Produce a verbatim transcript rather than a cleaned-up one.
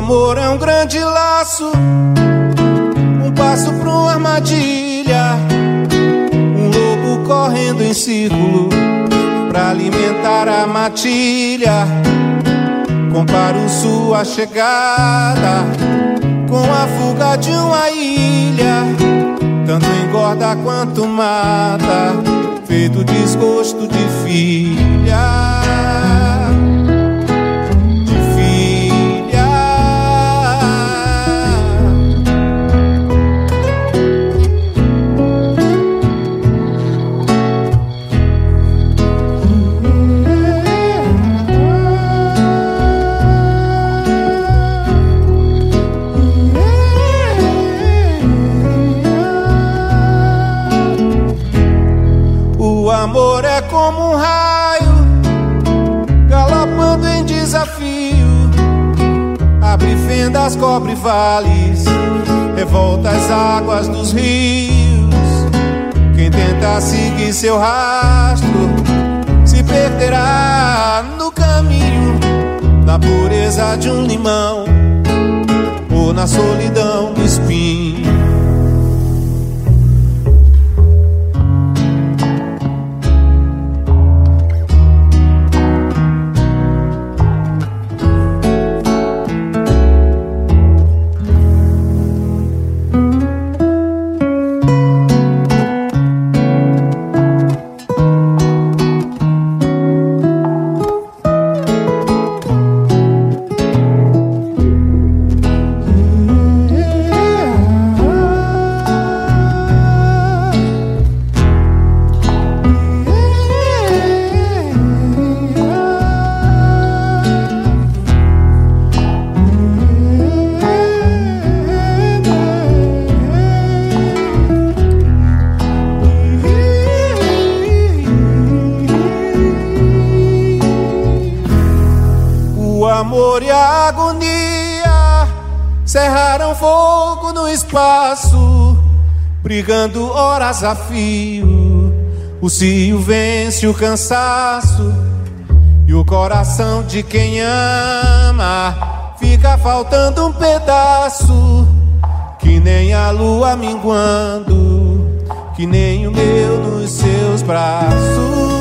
amor é um grande laço, um passo pra uma armadilha, um lobo correndo em círculo pra alimentar a matilha. Comparo sua chegada com a fuga de uma ilha, tanto engorda quanto mata, feito desgosto de filha. O amor é como um raio, galopando em desafio, abre fendas, cobre vales, revolta as águas dos rios. Quem tenta seguir seu rastro se perderá no caminho, na pureza de um limão ou na solidão do espinho. O amor e a agonia cerraram fogo no espaço, brigando horas a fio. O cio vence o cansaço e o coração de quem ama fica faltando um pedaço, que nem a lua minguando, que nem o meu nos seus braços.